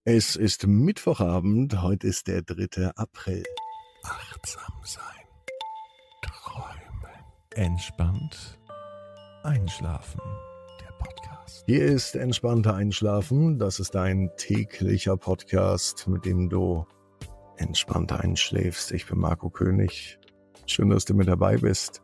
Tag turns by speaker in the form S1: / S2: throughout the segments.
S1: Es ist Mittwochabend, heute ist der 3. April.
S2: Achtsam sein, träumen, entspannt einschlafen. Der Podcast.
S1: Hier ist entspannter Einschlafen. Das ist ein täglicher Podcast, mit dem du entspannter einschläfst. Ich bin Marco König. Schön, dass du mit dabei bist.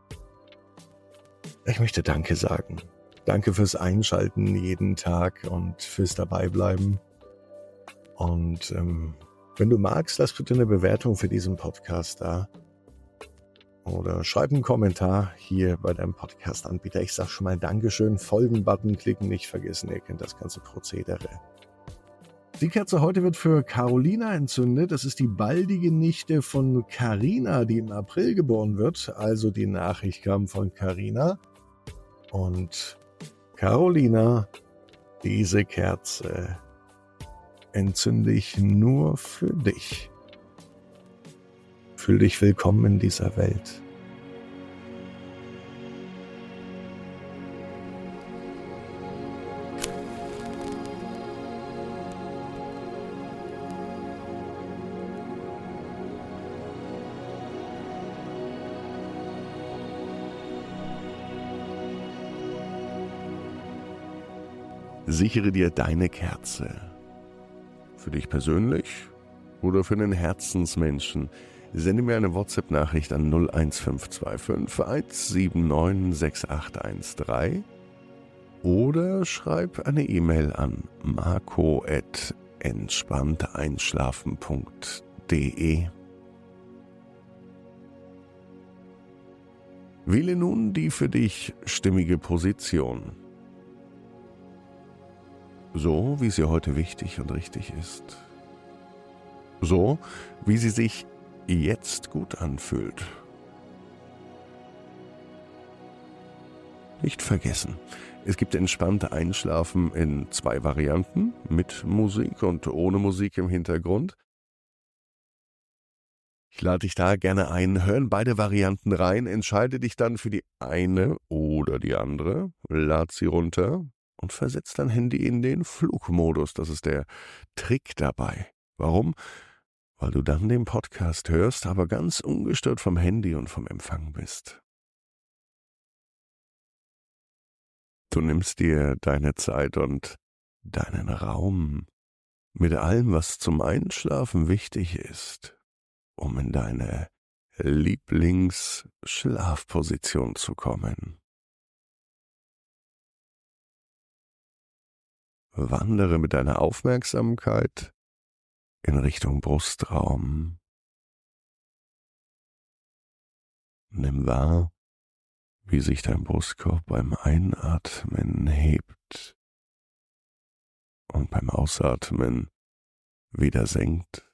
S1: Ich möchte Danke sagen. Danke fürs Einschalten jeden Tag und fürs Dabeibleiben. Und wenn du magst, lass bitte eine Bewertung für diesen Podcast da. Oder schreib einen Kommentar hier bei deinem Podcast-Anbieter. Ich sag schon mal Dankeschön. Folgen-Button klicken nicht vergessen. Ihr kennt das ganze Prozedere. Die Kerze heute wird für Carolina entzündet. Das ist die baldige Nichte von Carina, die im April geboren wird. Also die Nachricht kam von Carina. Und Carolina, diese Kerze entzünde ich nur für dich. Fühl dich willkommen in dieser Welt. Sichere dir deine Kerze. Für dich persönlich oder für einen Herzensmenschen. Sende mir eine WhatsApp-Nachricht an 01525 179 6813 oder schreib eine E-Mail an marco@entspannteinschlafen.de. Wähle nun die für dich stimmige Position. So, wie sie heute wichtig und richtig ist. So, wie sie sich jetzt gut anfühlt. Nicht vergessen, es gibt entspannte Einschlafen in 2 Varianten, mit Musik und ohne Musik im Hintergrund. Ich lade dich da gerne ein, hör in beide Varianten rein, entscheide dich dann für die eine oder die andere, lad sie runter und versetz dein Handy in den Flugmodus. Das ist der Trick dabei. Warum? Weil du dann den Podcast hörst, aber ganz ungestört vom Handy und vom Empfang bist. Du nimmst dir deine Zeit und deinen Raum mit allem, was zum Einschlafen wichtig ist, um in deine Lieblingsschlafposition zu kommen. Wandere mit deiner Aufmerksamkeit in Richtung Brustraum. Nimm wahr, wie sich dein Brustkorb beim Einatmen hebt und beim Ausatmen wieder senkt.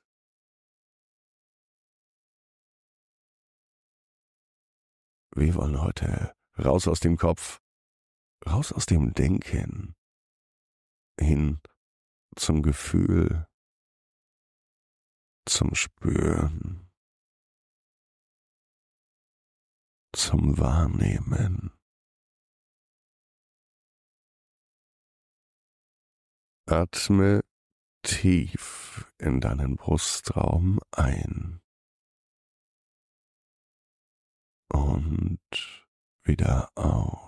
S1: Wir wollen heute raus aus dem Kopf, raus aus dem Denken, hin zum Gefühl, zum Spüren, zum Wahrnehmen. Atme tief in deinen Brustraum ein und wieder aus.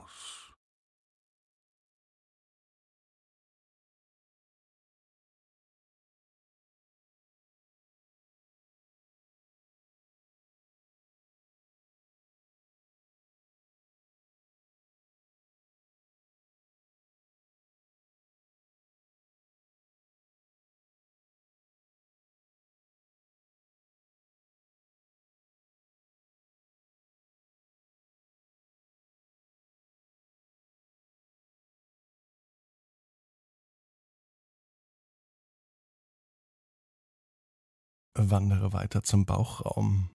S1: Wandere weiter zum Bauchraum.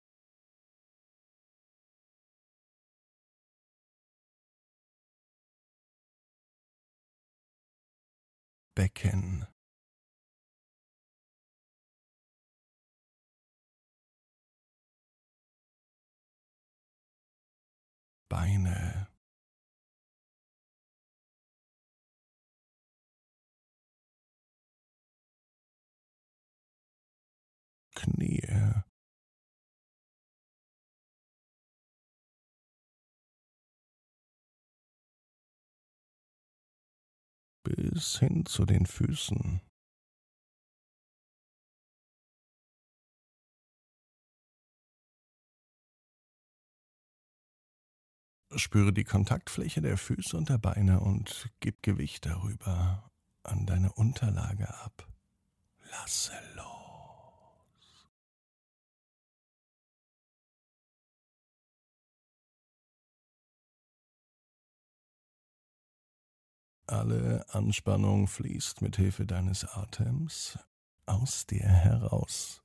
S1: Becken. Beine.
S2: Knie, bis hin zu den Füßen. Spüre die Kontaktfläche der Füße und der Beine und gib Gewicht darüber an deine Unterlage ab. Lasse los. Alle Anspannung fließt mit Hilfe deines Atems aus dir heraus.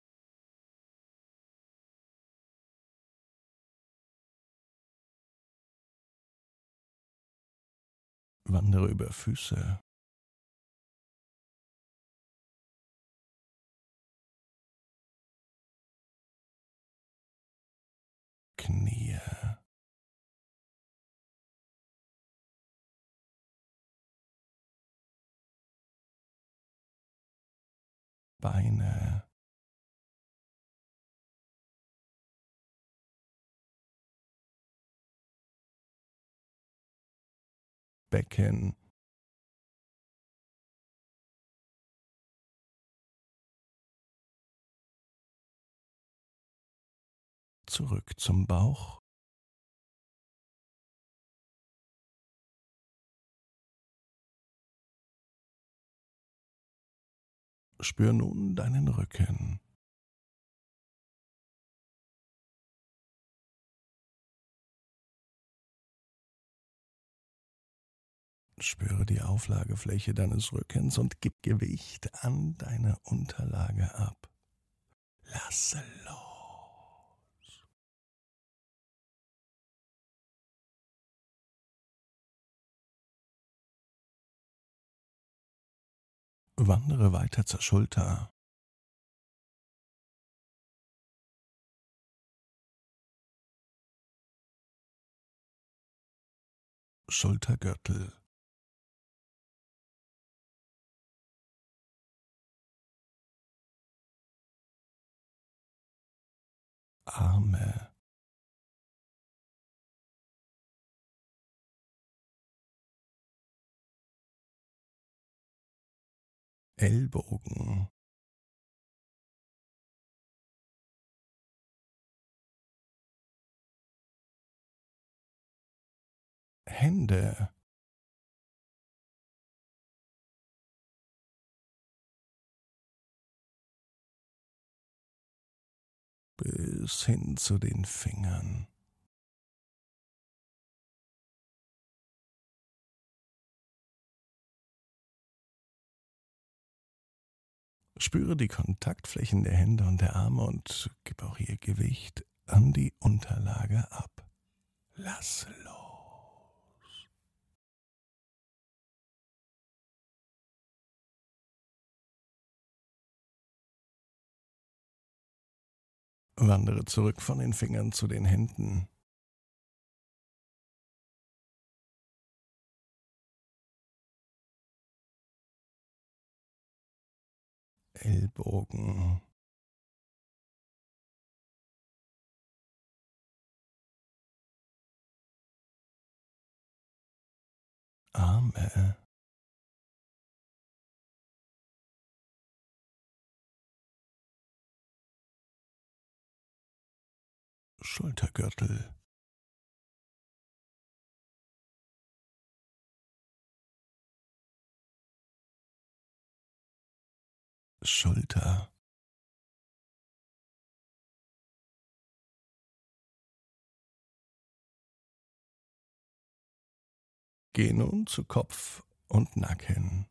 S2: Wandere über Füße, Knie, Beine, Becken, zurück zum Bauch, spür nun deinen Rücken. Spüre die Auflagefläche deines Rückens und gib Gewicht an deine Unterlage ab. Lasse los. Wandere weiter zur Schulter. Schultergürtel. Arme. Ellbogen. Hände. Bis hin zu den Fingern. Spüre die Kontaktflächen der Hände und der Arme und gib auch hier Gewicht an die Unterlage ab. Lass los. Wandere zurück von den Fingern zu den Händen. Ellbogen. Arme. Schultergürtel. Schulter. Geh nun zu Kopf und Nacken.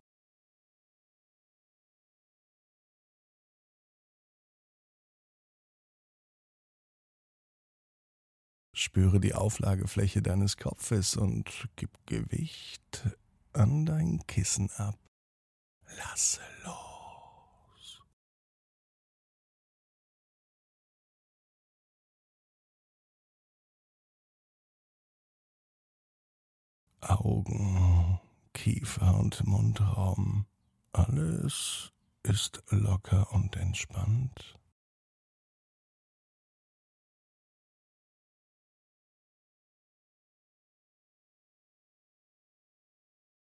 S2: Spüre die Auflagefläche deines Kopfes und gib Gewicht an dein Kissen ab. Lasse los. Augen, Kiefer und Mundraum. Alles ist locker und entspannt.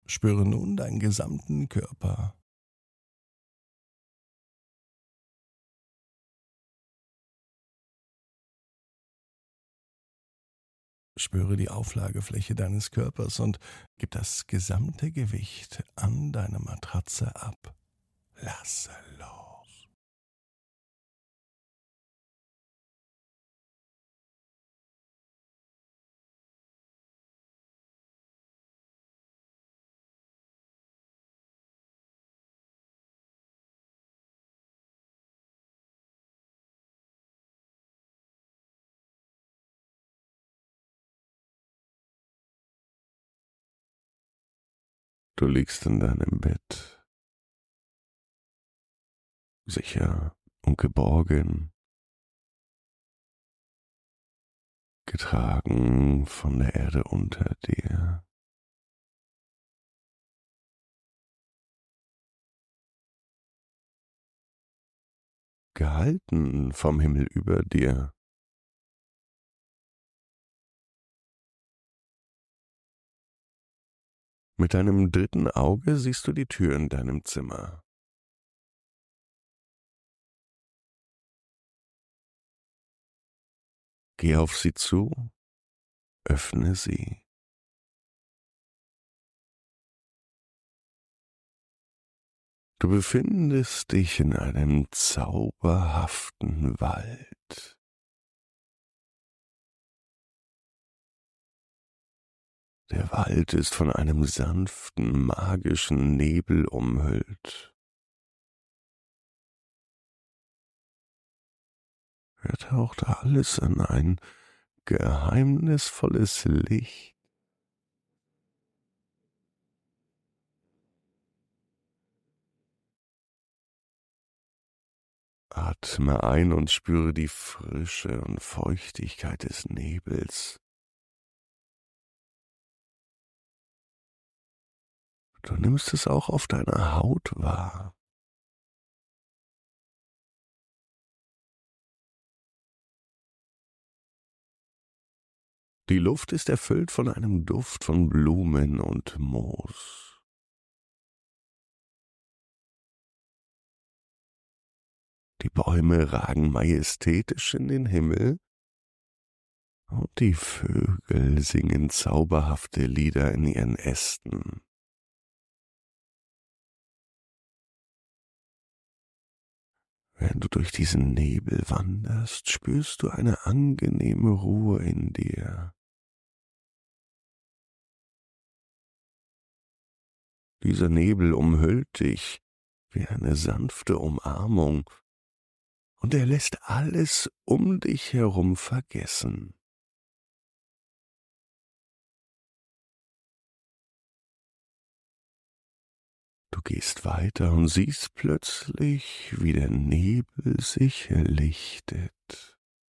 S2: Spüre nun deinen gesamten Körper. Spüre die Auflagefläche deines Körpers und gib das gesamte Gewicht an deine Matratze ab. Lasse los.
S1: Du liegst in deinem Bett, sicher und geborgen, getragen von der Erde unter dir. Gehalten vom Himmel über dir. Mit deinem dritten Auge siehst du die Tür in deinem Zimmer. Geh auf sie zu, öffne sie. Du befindest dich in einem zauberhaften Wald. Der Wald ist von einem sanften, magischen Nebel umhüllt. Er taucht alles in ein geheimnisvolles Licht. Atme ein und spüre die Frische und Feuchtigkeit des Nebels. Du nimmst es auch auf deiner Haut wahr. Die Luft ist erfüllt von einem Duft von Blumen und Moos. Die Bäume ragen majestätisch in den Himmel und die Vögel singen zauberhafte Lieder in ihren Ästen. Während du durch diesen Nebel wanderst, spürst du eine angenehme Ruhe in dir. Dieser Nebel umhüllt dich wie eine sanfte Umarmung und er lässt alles um dich herum vergessen. Du gehst weiter und siehst plötzlich, wie der Nebel sich lichtet.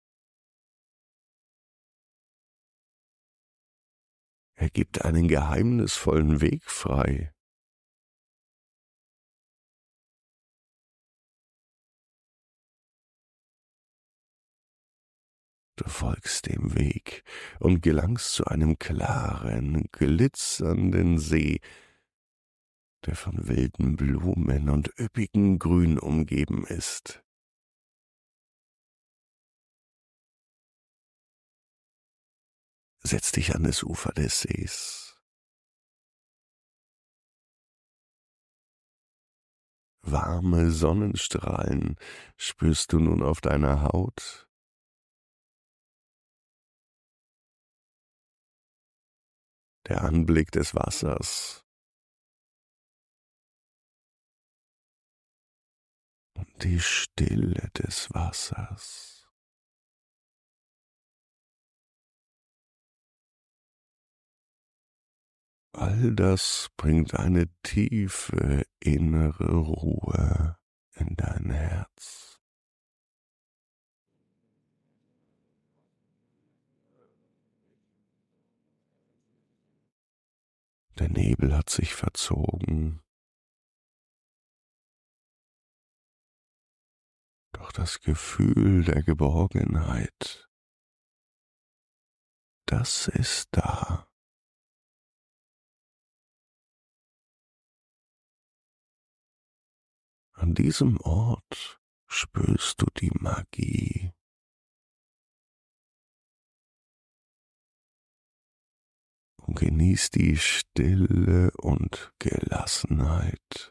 S1: Er gibt einen geheimnisvollen Weg frei. Du folgst dem Weg und gelangst zu einem klaren, glitzernden See, der von wilden Blumen und üppigem Grün umgeben ist. Setz dich an das Ufer des Sees. Warme Sonnenstrahlen spürst du nun auf deiner Haut. Der Anblick des Wassers und die Stille des Wassers. All das bringt eine tiefe innere Ruhe in dein Herz. Der Nebel hat sich verzogen, doch das Gefühl der Geborgenheit, das ist da. An diesem Ort spürst du die Magie. Und genieß die Stille und Gelassenheit.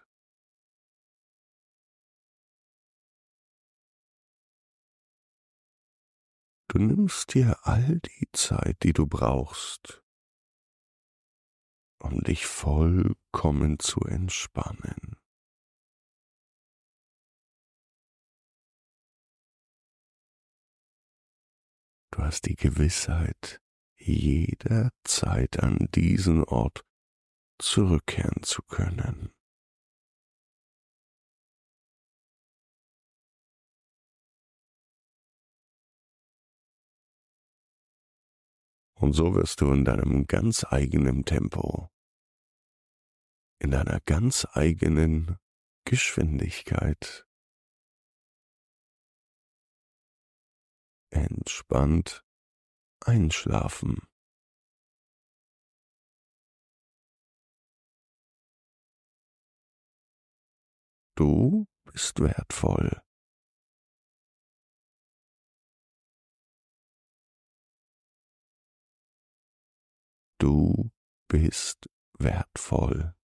S1: Du nimmst dir all die Zeit, die du brauchst, um dich vollkommen zu entspannen. Du hast die Gewissheit, jederzeit an diesen Ort zurückkehren zu können. Und so wirst du in deinem ganz eigenen Tempo, in deiner ganz eigenen Geschwindigkeit entspannt einschlafen. Du bist wertvoll. Du bist wertvoll.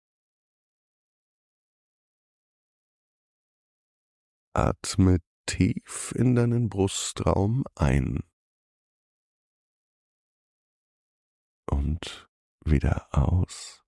S1: Atme tief in deinen Brustraum ein und wieder aus.